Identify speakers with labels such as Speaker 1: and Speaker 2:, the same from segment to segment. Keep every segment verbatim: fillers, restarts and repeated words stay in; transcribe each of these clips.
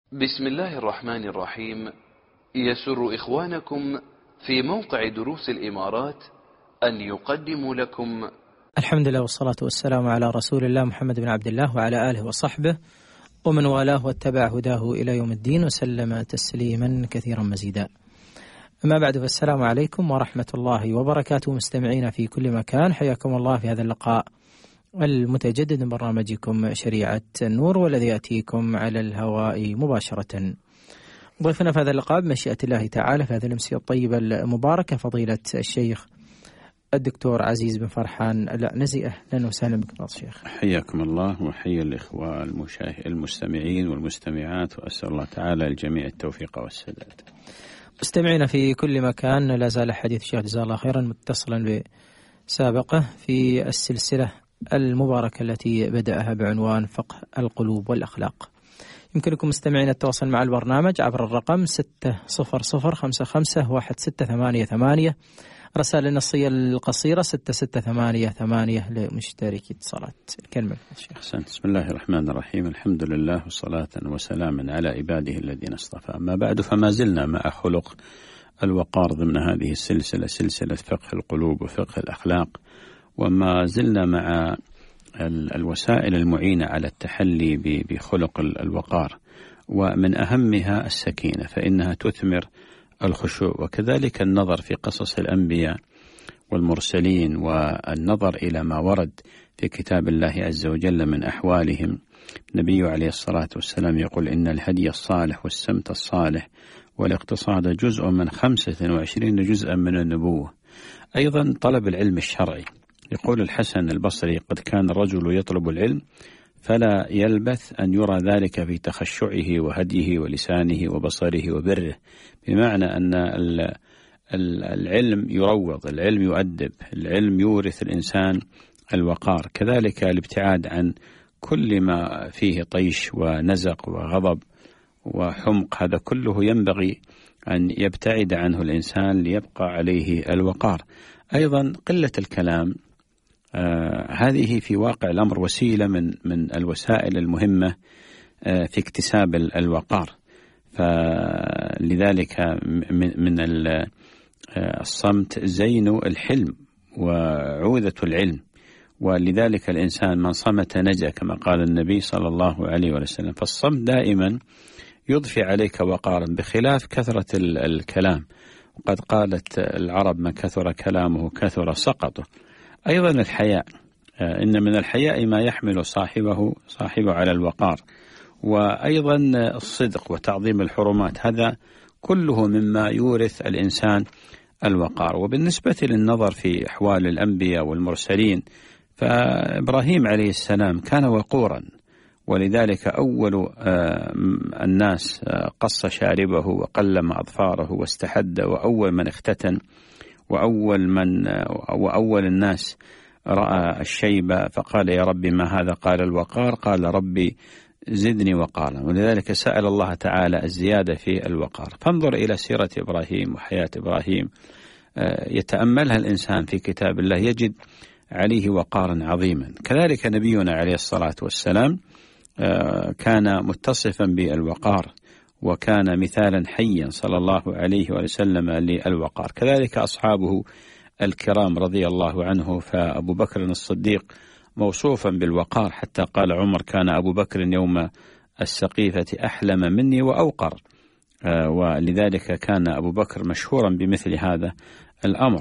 Speaker 1: بسم الله الرحمن الرحيم. يسر إخوانكم في موقع دروس الإمارات أن يقدموا لكم
Speaker 2: الحمد لله والصلاة والسلام على رسول الله محمد بن عبد الله وعلى آله وصحبه ومن والاه واتبع هداه إلى يوم الدين وسلم تسليما كثيرا مزيدا. أما بعد، فالسلام عليكم ورحمة الله وبركاته مستمعين في كل مكان، حياكم الله في هذا اللقاء المتجدد من برنامجكم شريعة النور، والذي يأتيكم على الهواء مباشرة. ضيفنا في هذا اللقاء بمشيئة الله تعالى في هذه الأمسية الطيبة المباركة فضيلة الشيخ الدكتور عزيز بن فرحان العنزي. أهلا وسهلا بكم الشيخ.
Speaker 3: حياكم الله وحيا الإخوة المستمعين والمستمعات، وأسأل الله تعالى الجميع التوفيق والسداد.
Speaker 2: مستمعين في كل مكان، لا زال حديث الشيخ جزاه الله خيرا متصلا بسابقه في السلسلة المباركة التي بدأها بعنوان فقه القلوب والأخلاق. يمكنكم مستمعين التواصل مع البرنامج عبر الرقم ستة صفر صفر خمسة خمسة واحد ستة ثمانية ثمانية، رسائل النصية القصيرة ستة ستة ثمانية ثمانية لمشتركي اتصالات. كلمة الشيخ.
Speaker 3: بسم الله الرحمن الرحيم، الحمد لله والصلاة وسلاما على عباده الذين اصطفى. أما بعد، فما زلنا مع خلق الوقار ضمن هذه السلسلة، سلسلة فقه القلوب وفقه الأخلاق، وما زلنا مع الوسائل المعينة على التحلي بخلق الوقار، ومن أهمها السكينة، فإنها تثمر الخشوع، وكذلك النظر في قصص الأنبياء والمرسلين والنظر إلى ما ورد في كتاب الله عز وجل من أحوالهم. النبي عليه الصلاة والسلام يقول: إن الهدي الصالح والسمت الصالح والاقتصاد جزء من خمسة وعشرين جزءا من النبوة. أيضا طلب العلم الشرعي، يقول الحسن البصري: قد كان الرجل يطلب العلم فلا يلبث أن يرى ذلك في تخشعه وهديه ولسانه وبصره وبره، بمعنى أن العلم يروض، العلم يؤدب، العلم يورث الإنسان الوقار. كذلك الابتعاد عن كل ما فيه طيش ونزق وغضب وحمق، هذا كله ينبغي أن يبتعد عنه الإنسان ليبقى عليه الوقار. أيضا قلة الكلام، آه هذه في واقع الأمر وسيلة من من الوسائل المهمة آه في اكتساب الوقار. فلذلك من, من الصمت زين الحلم وعوذة العلم، ولذلك الإنسان من صمت نجا كما قال النبي صلى الله عليه وسلم. فالصمت دائما يضفي عليك وقارا بخلاف كثرة الكلام، وقد قالت العرب: من كثر كلامه كثر سقطه. أيضا الحياء، إن من الحياء ما يحمل صاحبه صاحبه على الوقار. وأيضا الصدق وتعظيم الحرمات، هذا كله مما يورث الإنسان الوقار. وبالنسبة للنظر في أحوال الأنبياء والمرسلين، فإبراهيم عليه السلام كان وقورا، ولذلك أول الناس قص شاربه وقلم أظفاره واستحد، وأول من اختتن، وأول من وأول الناس رأى الشيب فقال: يا ربي ما هذا؟ قال: الوقار. قال: ربي زدني وقارا. ولذلك سأل الله تعالى الزيادة في الوقار. فانظر إلى سيرة إبراهيم وحياة إبراهيم، يتأملها الإنسان في كتاب الله يجد عليه وقارا عظيما. كذلك نبينا عليه الصلاة والسلام كان متصفا بالوقار، وكان مثالا حيا صلى الله عليه وسلم للوقار. كذلك أصحابه الكرام رضي الله عنه، فأبو بكر الصديق موصوفا بالوقار، حتى قال عمر: كان أبو بكر يوم السقيفة أحلم مني وأوقر. ولذلك كان أبو بكر مشهورا بمثل هذا الأمر.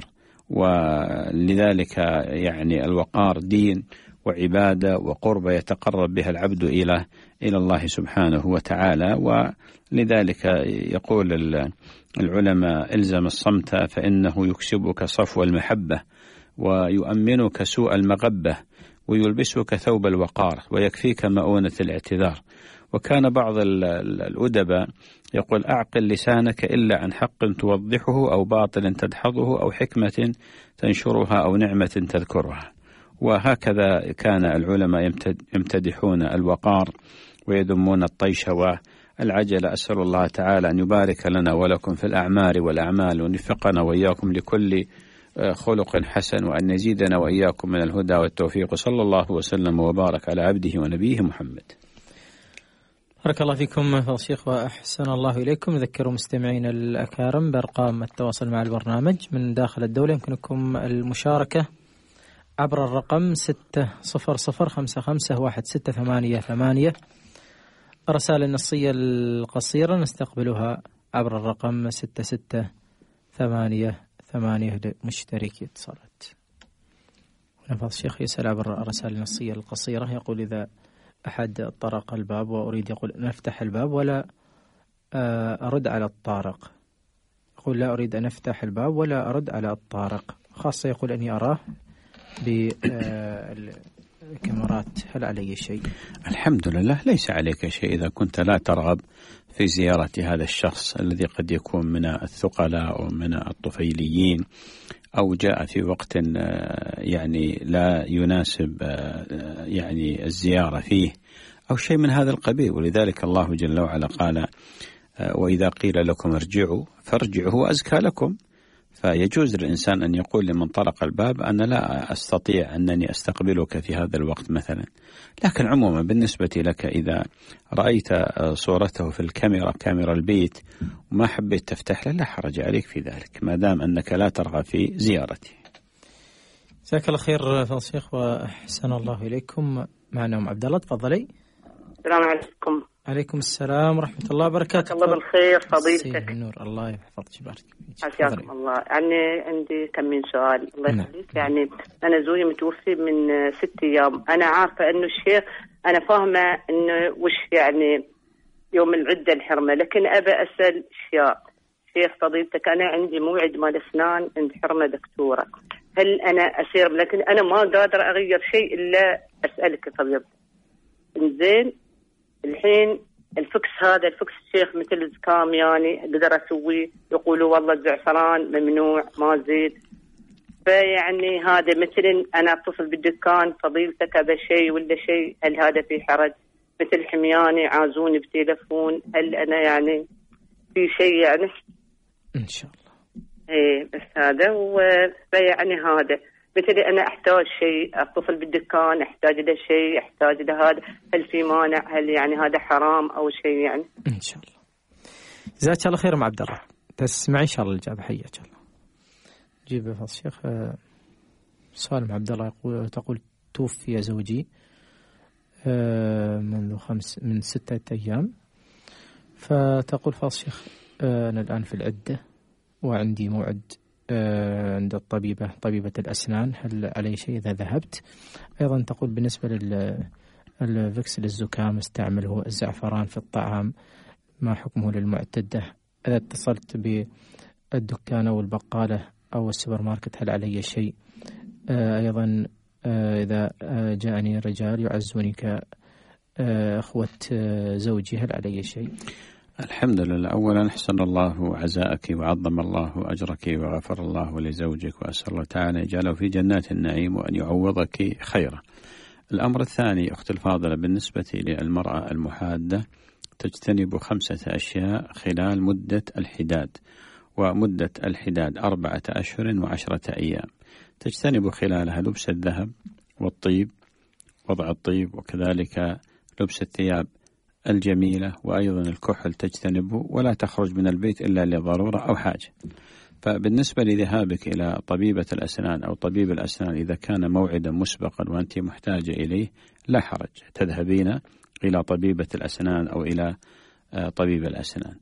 Speaker 3: ولذلك يعني الوقار دين وعبادة وقربة يتقرب بها العبد إلى إلى الله سبحانه وتعالى. ولذلك يقول العلماء: إلزم الصمت فإنه يكسبك صفو المحبة ويؤمنك سوء المغبة ويلبسك ثوب الوقار ويكفيك مؤونة الاعتذار. وكان بعض الأدباء يقول: أعقل لسانك إلا عن حق توضحه أو باطل تدحضه أو حكمة تنشرها أو نعمة تذكرها. وهكذا كان العلماء يمتدحون الوقار ويذمون الطيش والعجل. أسأل الله تعالى أن يبارك لنا ولكم في الأعمار والأعمال، ونفقنا وإياكم لكل خلق حسن، وأن يزيدنا وإياكم من الهدى والتوفيق. صلى الله وسلم وبارك على عبده ونبيه محمد.
Speaker 2: بارك الله فيكم فضل الشيخ وأحسن الله إليكم. أذكر مستمعين الأكارم بأرقام التواصل مع البرنامج من داخل الدولة. يمكنكم المشاركة عبر الرقم ستة صفر صفر خمسة خمسة واحد ستة ثمانية ثمانية. الرسائل النصية القصيرة نستقبلها عبر الرقم ستة ستة ثمانية ثمانية لمشتركي اتصالات. فضل الشيخ يسأل عبر الرسائل النصية القصيرة، يقول إذا أحد طرق الباب وأريد يقول نفتح الباب ولا أرد على الطارق، يقول لا أريد أن أفتح الباب ولا أرد على الطارق، خاصة يقول أني أراه بالكاميرات، هل علي شيء؟
Speaker 3: الحمد لله ليس عليك شيء إذا كنت لا ترغب في زيارة هذا الشخص الذي قد يكون من الثقلاء أو من الطفيليين أو جاء في وقت يعني لا يناسب يعني الزيارة فيه أو شيء من هذا القبيل. ولذلك الله جل وعلا قال وإذا قيل لكم ارجعوا فارجعوا هو أزكى لكم. فيجوز للإنسان أن يقول لمن طرق الباب أنا لا أستطيع أنني أستقبلك في هذا الوقت مثلا، لكن عموما بالنسبة لك إذا رأيت صورته في الكاميرا كاميرا البيت وما حبيت تفتح له لا حرج عليك في ذلك ما دام أنك لا ترغب في زيارته.
Speaker 2: جزاك الله خير فضل الشيخ وأحسن الله إليكم. معنا أم عبد الله، تفضلي.
Speaker 4: السلام عليكم.
Speaker 2: عليكم السلام ورحمة الله وبركاته.
Speaker 4: الله بالخير فضيلتك.
Speaker 2: النور الله يحفظك ويبارك
Speaker 4: حياكم الله. يعني عندي كم من سؤال الله يخليك. يعني أنا زوجي متوفي من ست أيام، أنا عارفة إنه الشيخ أنا فاهمة إنه وش يعني يوم العدة الحرمة، لكن أبى أسأل أشياء. شيخ فضيلتك أنا عندي موعد مال أسنان عند حرمة دكتورة، هل أنا أسير؟ لكن أنا ما قادر أغير شيء إلا أسألك فضيلتك. إنزين الحين الفكس هذا الفكس الشيخ مثل الزكام يعني اقدر اسويه، يقولوا والله الزعفران ممنوع ما زيد، فيعني هذا مثلا انا اتصل بالدكان فضيلتك هذا شيء ولا شيء، هل هذا في حرج؟ مثل حمياني عازوني بتليفون، هل انا يعني في شيء يعني؟
Speaker 2: ان شاء الله.
Speaker 4: ايه بس هذا ويعني هذا مثل أنا أحتاج شيء أتصل بالدكان أحتاج له شيء أحتاج له هذا، هل في مانع؟ هل يعني هذا حرام أو شيء يعني؟
Speaker 2: إن شاء الله. جزاك الله خير أم عبد الله، تسمعي إن شاء الله الإجابة. حياك الله. جيب فضل الشيخ سؤال أم عبد الله، يقول تقول توفي زوجي منذ خمس من ستة أيام، فتقول فضل الشيخ أنا الآن في العدة وعندي موعد عند الطبيبة طبيبة الأسنان، هل علي شيء إذا ذهبت؟ أيضا تقول بالنسبة للفكس للزكام استعمله الزعفران في الطعام، ما حكمه للمعتدة؟ إذا اتصلت بالدكان أو البقالة أو السوبر ماركت هل علي شيء؟ أيضا إذا جاءني رجال يعزوني كأخوة زوجي هل علي شيء؟
Speaker 3: الحمد لله. أولا أحسن الله عزاءك وعظم الله أجرك وغفر الله لزوجك، وأسأل الله تعالى يجعله في جنات النعيم وأن يعوضك خيرا. الأمر الثاني أختي الفاضلة بالنسبة للمرأة المحادة تجتنب خمسة أشياء خلال مدة الحداد، ومدة الحداد أربعة أشهر وعشرة أيام. تجتنب خلالها لبس الذهب والطيب، وضع الطيب، وكذلك لبس الثياب الجميلة، وأيضا الكحل تجتنبه، ولا تخرج من البيت إلا لضرورة أو حاجة. فبالنسبة لذهابك إلى طبيبة الأسنان أو طبيب الأسنان إذا كان موعدا مسبقا وأنت محتاجة إليه لا حرج، تذهبين إلى طبيبة الأسنان أو إلى طبيب الأسنان،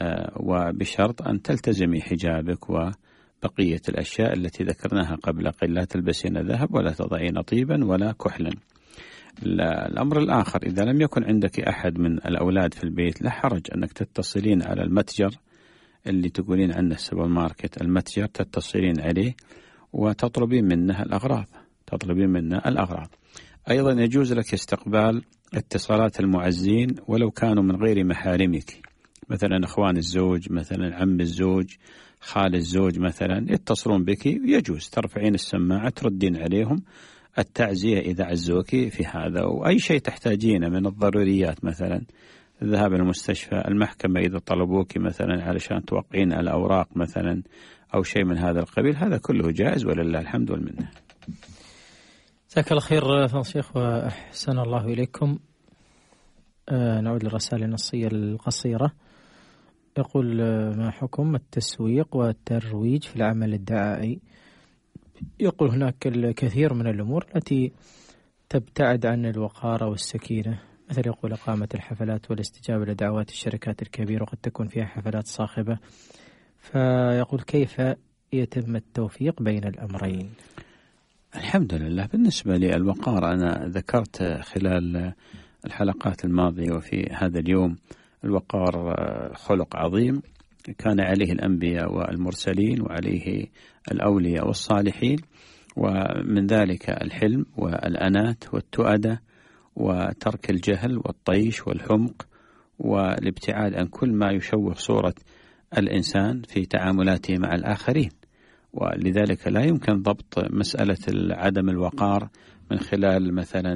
Speaker 3: وبشرط أن تلتزمي حجابك وبقية الأشياء التي ذكرناها قبل قليل، لا تلبسين ذهب ولا تضعين طيبا ولا كحلا. الأمر الآخر إذا لم يكن عندك أحد من الأولاد في البيت لا حرج أنك تتصلين على المتجر اللي تقولين عنه السوبر ماركت، المتجر تتصلين عليه وتطلبين منه الأغراض تطلبين منه الأغراض. أيضا يجوز لك استقبال اتصالات المعزين ولو كانوا من غير محارمك، مثلا أخوان الزوج، مثلا عم الزوج، خال الزوج مثلا، يتصلون بك، يجوز ترفعين السماعة تردين عليهم التعزية إذا عزوك في هذا، وأي شيء تحتاجينه من الضروريات، مثلا الذهاب إلى المستشفى، المحكمة إذا طلبوك مثلا علشان توقعين الأوراق مثلا أو شيء من هذا القبيل، هذا كله جائز ولله الحمد والمنة.
Speaker 2: جزاك الله خير فضل الشيخ وأحسن الله إليكم. آه نعود للرسائل النصية القصيرة. يقول آه ما حكم التسويق والترويج في العمل الدعائي؟ يقول هناك الكثير من الأمور التي تبتعد عن الوقار والسكينة، مثل يقول إقامة الحفلات والاستجابة لدعوات الشركات الكبيرة وقد تكون فيها حفلات صاخبة، فيقول كيف يتم التوفيق بين الأمرين؟
Speaker 3: الحمد لله. بالنسبة للوقار أنا ذكرت خلال الحلقات الماضية وفي هذا اليوم الوقار خلق عظيم كان عليه الأنبياء والمرسلين وعليه الأولياء والصالحين، ومن ذلك الحلم والأنات والتؤدة وترك الجهل والطيش والحمق والابتعاد عن كل ما يشوه صورة الإنسان في تعاملاته مع الآخرين. ولذلك لا يمكن ضبط مسألة عدم الوقار من خلال مثلا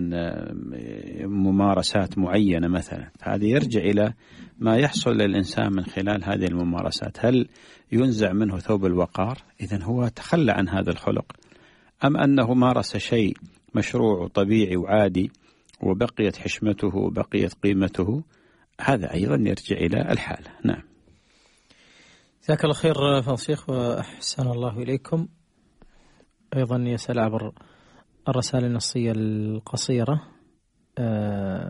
Speaker 3: ممارسات معينة مثلا، هذا يرجع إلى ما يحصل للإنسان من خلال هذه الممارسات. هل ينزع منه ثوب الوقار؟ إذن هو تخلى عن هذا الخلق، أم أنه مارس شيء مشروع وطبيعي وعادي وبقيت حشمته وبقيت قيمته؟ هذا أيضا يرجع إلى الحالة. نعم.
Speaker 2: جزاك الله خير فضل الشيخ وأحسن الله إليكم. أيضا يسأل عبر الرسالة النصية القصيرة أه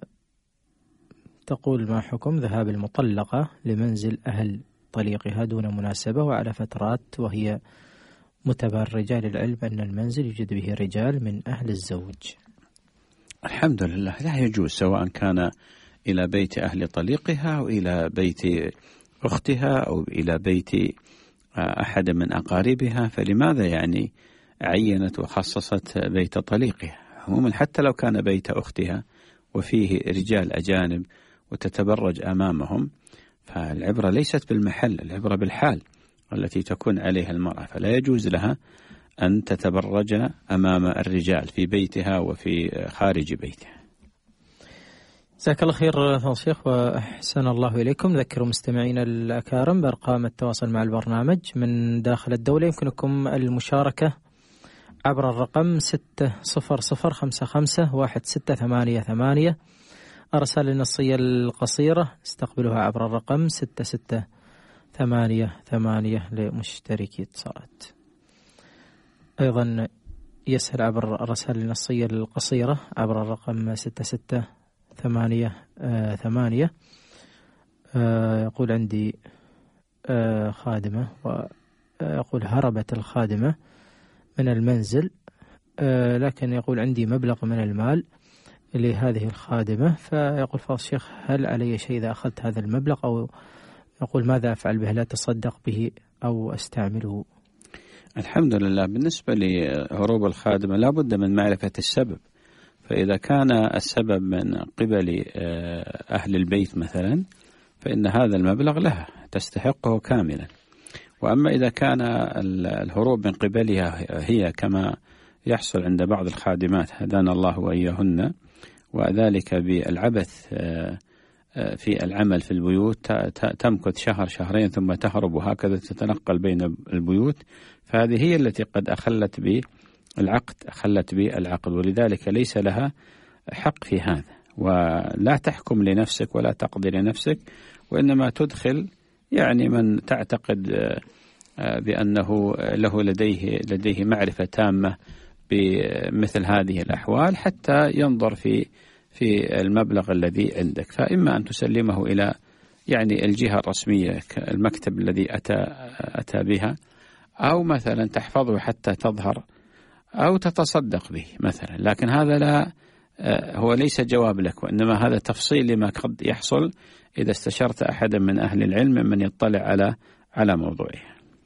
Speaker 2: تقول ما حكم ذهاب المطلقة لمنزل أهل طليقها دون مناسبة وعلى فترات وهي متبرجة للعلم أن المنزل يوجد به رجال من أهل الزوج؟
Speaker 3: الحمد لله، لا يجوز، سواء كان إلى بيت أهل طليقها أو إلى بيت أختها أو إلى بيت أحد من أقاربها، فلماذا يعني عينت وخصصت بيت طليقها؟ عموما حتى لو كان بيت أختها وفيه رجال أجانب وتتبرج أمامهم، فالعبرة ليست بالمحل، العبرة بالحال التي تكون عليها المرأة، فلا يجوز لها أن تتبرج أمام الرجال في بيتها وفي خارج بيتها.
Speaker 2: جزاك الله خير فضل الشيخ وأحسن الله إليكم. نذكر مستمعينا الأكارم بأرقام التواصل مع البرنامج من داخل الدولة. يمكنكم المشاركة عبر الرقم ستة صفر صفر خمسة خمسة واحد ستة ثمانية ثمانية. الرسالة النصية القصيرة استقبلها عبر الرقم ستة ستة ثمانية ثمانية لمشتركي اتصالات. أيضا يسهل عبر الرسالة النصية القصيرة عبر الرقم ستة ستة ثمانية آه ثمانية. آه يقول عندي آه خادمة، ويقول هربت الخادمة من المنزل، آه لكن يقول عندي مبلغ من المال لهذه الخادمة، فيقول فضل الشيخ هل علي شيء إذا أخذت هذا المبلغ، أو يقول ماذا أفعل به؟ لا تصدق به أو أستعمله؟
Speaker 3: الحمد لله. بالنسبة لهروب الخادمة لا بد من معرفة السبب، فإذا كان السبب من قبل أهل البيت مثلا فإن هذا المبلغ لها تستحقه كاملا. وأما إذا كان الهروب من قبلها هي كما يحصل عند بعض الخادمات هدانا الله وإياهن، وذلك بالعبث في العمل في البيوت، تمكث شهر شهرين ثم تهرب وهكذا تتنقل بين البيوت، فهذه هي التي قد أخلت بالعقد أخلت بالعقد ولذلك ليس لها حق في هذا. ولا تحكم لنفسك ولا تقضي لنفسك، وإنما تدخل يعني من تعتقد بأنه له لديه لديه معرفة تامة بمثل هذه الأحوال حتى ينظر في في المبلغ الذي عندك، فإما أن تسلمه إلى يعني الجهة الرسمية المكتب الذي أتى أتى بها، أو مثلا تحفظه حتى تظهر، أو تتصدق به مثلا. لكن هذا لا هو ليس جواب لك، وإنما هذا تفصيل لما قد يحصل إذا استشرت أحدا من أهل العلم من يطلع على على موضوعه.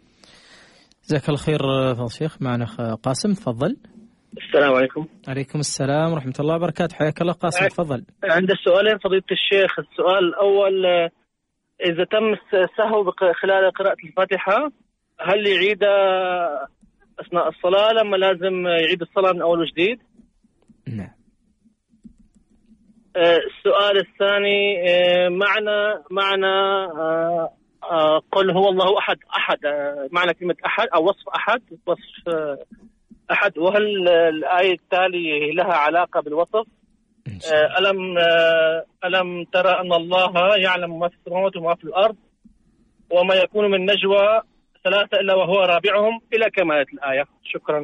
Speaker 2: جزاك الله خير فضل الشيخ. معنا قاسم، تفضل.
Speaker 5: السلام عليكم.
Speaker 2: عليكم السلام ورحمة الله وبركاته. حياك الله قاسم، تفضل.
Speaker 5: عندي سؤالين فضيلة الشيخ. السؤال الأول، إذا تم السهو خلال قراءة الفاتحة هل يعيد أثناء الصلاة لما لازم يعيد الصلاة من أول وجديد؟
Speaker 2: نعم.
Speaker 5: السؤال الثاني، معنى معنى قل هو الله أحد أحد معنى كلمة أحد أو وصف أحد وصف أحد، وهل الآية التالية لها علاقة بالوصف؟ ألم ألم ترى أن الله يعلم ما في السماوات وما في الأرض وما يكون من نجوى ثلاثة إلا وهو رابعهم إلى كمالة الآية. شكرا.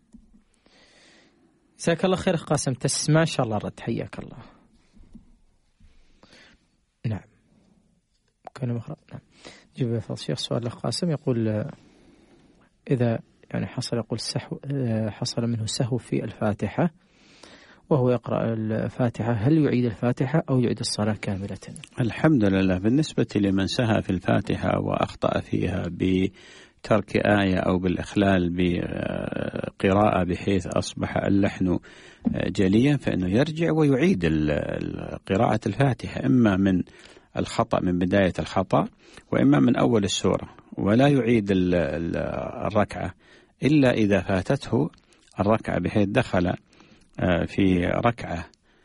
Speaker 2: جزاك الله خير قاسم، تسمع إن شاء الله الرد. حياك الله. نعم كان مخرج. نعم جيب فضل الشيخ. سؤال الأخ قاسم يقول إذا يعني حصل يقول سهو حصل منه سهو في الفاتحة وهو يقرأ الفاتحة، هل يعيد الفاتحة أو يعيد الصلاة كاملة؟
Speaker 3: الحمد لله. بالنسبة لمن سهى في الفاتحة وأخطأ فيها بترك آية أو بالإخلال بقراءة بحيث أصبح اللحن جليا، فإنه يرجع ويعيد قراءة الفاتحة، إما من الخطأ من بداية الخطأ وإما من أول السورة، ولا يعيد الركعة إلا إذا فاتته الركعة بحيث دخل في ركعة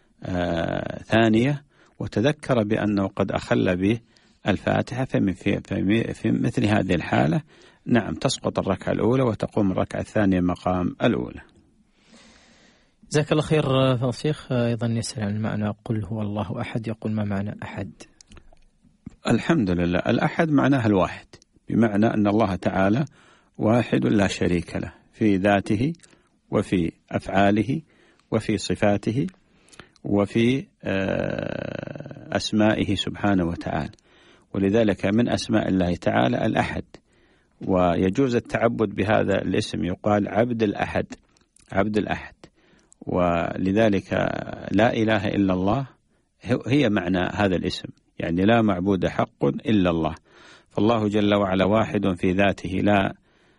Speaker 3: ثانية وتذكر بأنه قد أخل به الفاتحة، فمن في, في مثل هذه الحالة نعم تسقط الركعة الأولى وتقوم الركعة الثانية مقام الأولى.
Speaker 2: جزاك الله خير فضل الشيخ. أيضا يسأل عن معنى قل هو الله أحد، يقول ما معنى أحد؟
Speaker 3: الحمد لله. الأحد معناها الواحد، بمعنى أن الله تعالى واحد لا شريك له في ذاته وفي أفعاله وفي صفاته وفي أسمائه سبحانه وتعالى، ولذلك من أسماء الله تعالى الأحد، ويجوز التعبد بهذا الاسم، يقال عبد الأحد، عبد الأحد، ولذلك لا إله إلا الله هي معنى هذا الاسم، يعني لا معبود حق إلا الله. فالله جل وعلا واحد في ذاته لا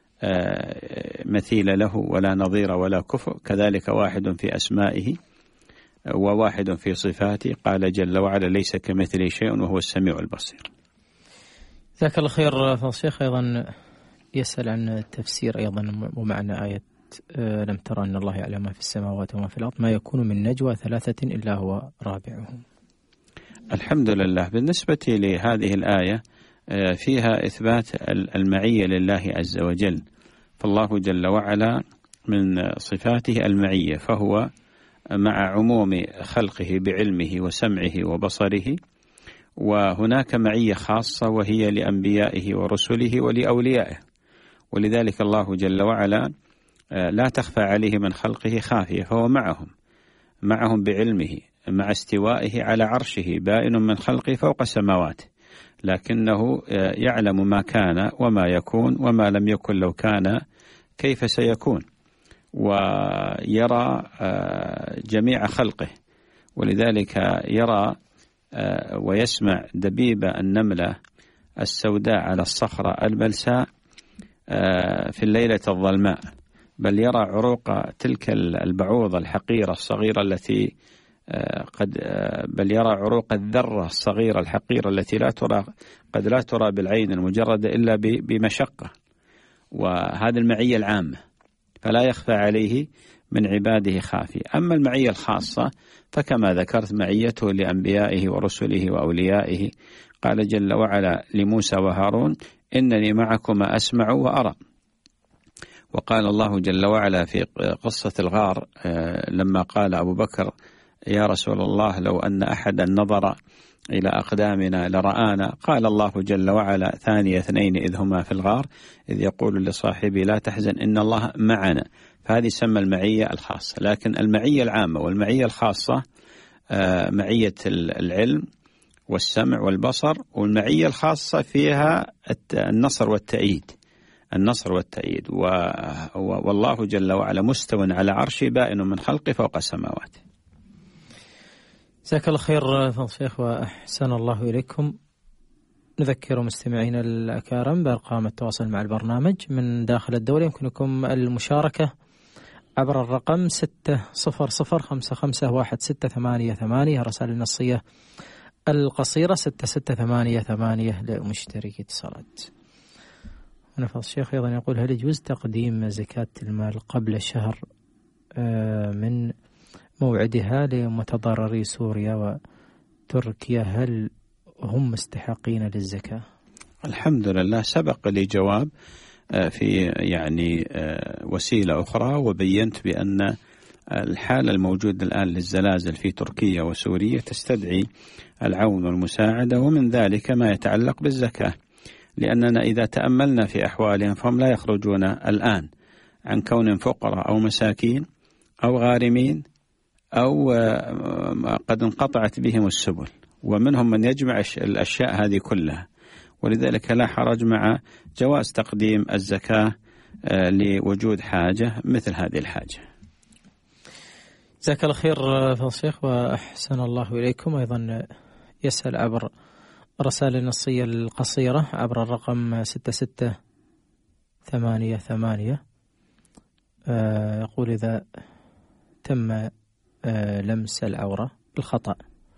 Speaker 3: مثيل له ولا نظير ولا كفء، كذلك واحد في أسمائه وواحد في صفاته، قال جل وعلا ليس كمثله شيء وهو السميع البصير.
Speaker 2: جزاك الله خير فضل الشيخ. أيضا يسأل عن التفسير أيضا ومعنى آية لم ترى أن الله يعلم ما في السماوات وما في الأرض ما يكون من نجوى ثلاثة إلا هو رابعهم.
Speaker 3: الحمد لله. بالنسبة لهذه الآية فيها إثبات المعية لله عز وجل، فالله جل وعلا من صفاته المعية، فهو مع عموم خلقه بعلمه وسمعه وبصره، وهناك معية خاصة وهي لأنبيائه ورسله ولأوليائه، ولذلك الله جل وعلا لا تخفى عليه من خلقه خافية، فهو معهم معهم بعلمه مع استوائه على عرشه، بائن من خلقه فوق السماوات، لكنه يعلم ما كان وما يكون وما لم يكن لو كان كيف سيكون، ويرى جميع خلقه، ولذلك يرى ويسمع دبيب النملة السوداء على الصخرة البلساء في الليلة الظلماء، بل يرى عروق تلك البعوضة الحقيرة الصغيرة التي قد بل يرى عروق الذرة الصغيرة الحقيرة التي لا ترى قد لا ترى بالعين المجردة إلا بمشقة، وهذه المعية العامة فلا يخفى عليه من عباده خافي. أما المعية الخاصة فكما ذكرت معيته لأنبيائه ورسله وأوليائه، قال جل وعلا لموسى وهارون إنني معكما أسمع وأرى. وقال الله جل وعلا في قصة الغار لما قال أبو بكر يا رسول الله لو أن أحدا نظر إلى أقدامنا لرآنا، قال الله جل وعلا ثاني اثنين إذ هما في الغار إذ يقول لصاحبه لا تحزن إن الله معنا، فهذه سمى المعية الخاصة. لكن المعية العامة والمعية الخاصة معية العلم والسمع والبصر، والمعية الخاصة فيها النصر والتأييد، النصر والتأييد، والله جل وعلا مستو على عرشه بائن من خلقه فوق السماوات.
Speaker 2: جزاك الله خير فضل الشيخ وأحسن الله إليكم. نذكر مستمعينا الأكارم بأرقام التواصل مع البرنامج من داخل الدولة، يمكنكم المشاركة عبر الرقم ستة صفر صفر خمسة خمسة واحد ستة ثمانية ثمانية، الرسائل النصية القصيرة ستة ستة ثمانية ثمانية لمشتركي اتصالات. هنا فضل الشيخ أيضا يقول هل يجوز تقديم زكاة المال قبل شهر من موعدها لمتضرري سوريا وتركيا، هل هم مستحقين للزكاة؟
Speaker 3: الحمد لله، سبق لي جواب في يعني وسيلة أخرى وبينت بأن الحالة الموجودة الآن للزلازل في تركيا وسوريا تستدعي العون والمساعدة، ومن ذلك ما يتعلق بالزكاة، لأننا إذا تأملنا في أحوالهم فهم لا يخرجون الآن عن كون فقراء أو مساكين أو غارمين أو قد انقطعت بهم السبل، ومنهم من يجمع الأشياء هذه كلها، ولذلك لا حرج مع جواز تقديم الزكاة لوجود حاجة مثل هذه الحاجة.
Speaker 2: جزاك الله خير فضيلة الشيخ وأحسن الله إليكم. أيضا يسأل عبر الرسائل النصية القصيرة عبر الرقم ستة ستة ثمانية ثمانية، يقول إذا تم لمس العورة بالخطأ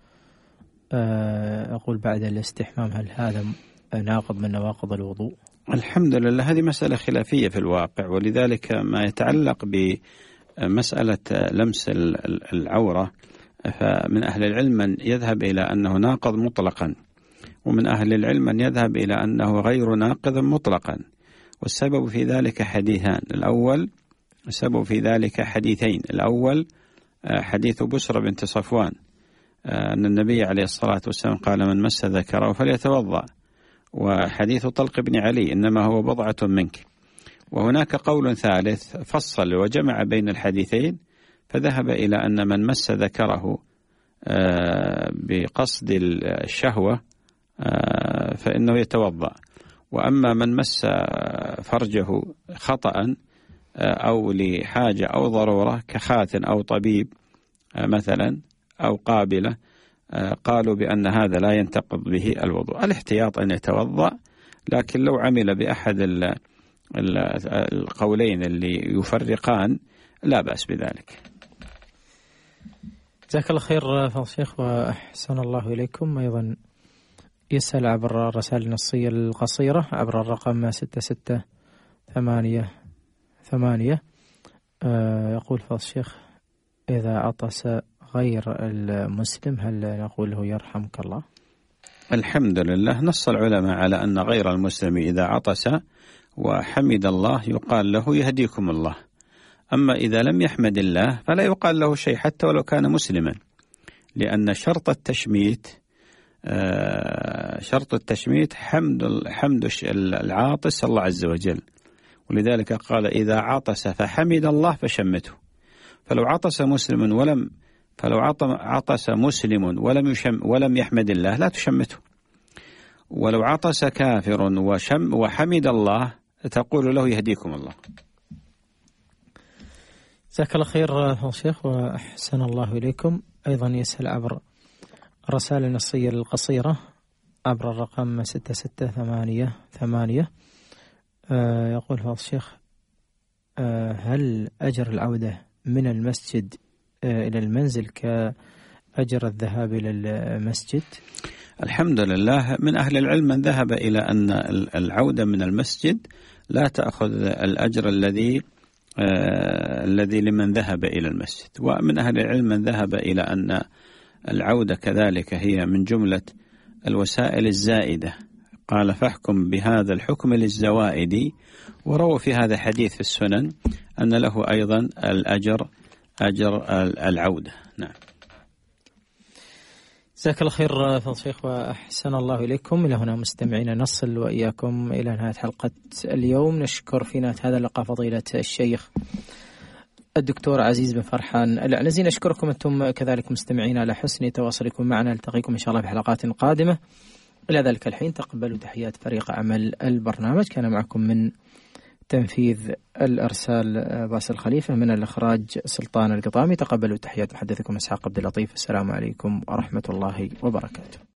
Speaker 2: يقول بعد الاستحمام هل هذا ناقض من نواقض الوضوء؟
Speaker 3: الحمد لله هذه مسألة خلافية في الواقع، ولذلك ما يتعلق بمسألة لمس العورة فمن أهل العلم من يذهب إلى أنه ناقض مطلقا، ومن أهل العلم من يذهب إلى أنه غير ناقض مطلقا، والسبب في ذلك حديثان. الأول السبب في ذلك حديثين، الأول حديث بسرة بنت صفوان أن النبي عليه الصلاة والسلام قال من مس ذكره فليتوضأ، وحديث طلق بن علي إنما هو بضعة منك. وهناك قول ثالث فصل وجمع بين الحديثين فذهب إلى أن من مس ذكره بقصد الشهوة فإنه يتوضأ، وأما من مس فرجه خطأ أو لحاجة أو ضرورة كخاتن أو طبيب مثلا أو قابلة قالوا بأن هذا لا ينتقض به الوضوء. الاحتياط أن يتوضأ، لكن لو عمل بأحد القولين اللي يفرقان لا بأس بذلك.
Speaker 2: جزاك الله خير فضيلة الشيخ وأحسن الله إليكم. أيضا يسأل عبر الرسائل النصية القصيرة عبر الرقم ستة ستة ثمانية ثمانية، يقول فضيلة الشيخ إذا عطس غير المسلم هل نقول له يرحمك الله؟
Speaker 3: الحمد لله نص العلماء على أن غير المسلم إذا عطس وحمد الله يقال له يهديكم الله، أما إذا لم يحمد الله فلا يقال له شيء حتى ولو كان مسلما، لأن شرط التشميت شرط التشميت حمد حمد العاطس الله عز وجل، ولذلك قال إذا عطس فحمد الله فشمته. فلو عطس مسلم ولم فلو عطس مسلم ولم يشم ولم يحمد الله لا تشمته، ولو عطس كافر وشم وحمد الله تقول له يهديكم الله.
Speaker 2: جزاك الله خير فضيلة الشيخ وأحسن الله إليكم. أيضا يسأل عبر الرسائل النصية القصيرة عبر الرقم ستة ستة ثمانية ثمانية، يقول فضيلة الشيخ هل أجر العودة من المسجد إلى المنزل كأجر الذهاب إلى المسجد؟
Speaker 3: الحمد لله من أهل العلم من ذهب إلى أن العودة من المسجد لا تأخذ الأجر الذي آه الذي لمن ذهب إلى المسجد، ومن أهل العلم من ذهب إلى أن العودة كذلك هي من جملة الوسائل الزائدة، قال فاحكم بهذا الحكم للزوائد، وروى في هذا حديث في السنن أن له أيضا الأجر أجر العودة. نعم.
Speaker 2: جزاك الله خير فضيلة الشيخ وأحسن الله إليكم. إلى هنا مستمعين نصل وإياكم إلى نهاية حلقة اليوم. نشكر في نهاية هذا اللقاء فضيلة الشيخ الدكتور عزيز بن فرحان العنزي. نشكركم أنتم كذلك مستمعين على حسن تواصلكم معنا. نلتقيكم إن شاء الله في حلقات قادمة. إلى ذلك الحين تقبلوا تحيات فريق عمل البرنامج. كان معكم من تنفيذ الأرسال باسل خليفة، من الإخراج سلطان القطامي. تقبلوا تحيات محدثكم إسحاق عبد اللطيف. السلام عليكم ورحمة الله وبركاته.